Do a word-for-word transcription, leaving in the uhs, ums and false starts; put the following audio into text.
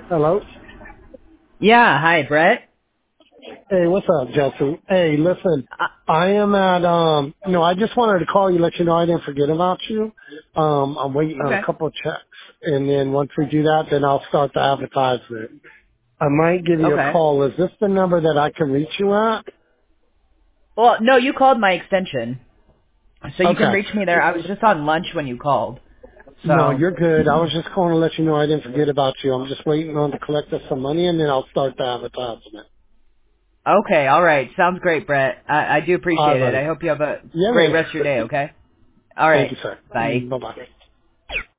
Hello. Yeah, hi, Brett. Hey, what's up, Jesse? Hey, listen, Uh, I am at, um, no, I just wanted to call you, let you know I didn't forget about you. Um, I'm waiting on okay. a couple of checks, and then once we do that, then I'll start the advertisement. I might give you a Okay. call. Is this the number that I can reach you at? Well, no, you called my extension, so you can Okay. reach me there. I was just on lunch when you called. No, So, you're good. I was just calling to let you know I didn't forget about you. I'm just waiting on to collect us some money, and then I'll start the advertisement. okay, all right. Sounds great, Brett. I, I do All right, appreciate it. I buddy. hope you have a Yeah, great man. rest of your day, okay? All Thank right. you, sir. Bye. Bye-bye.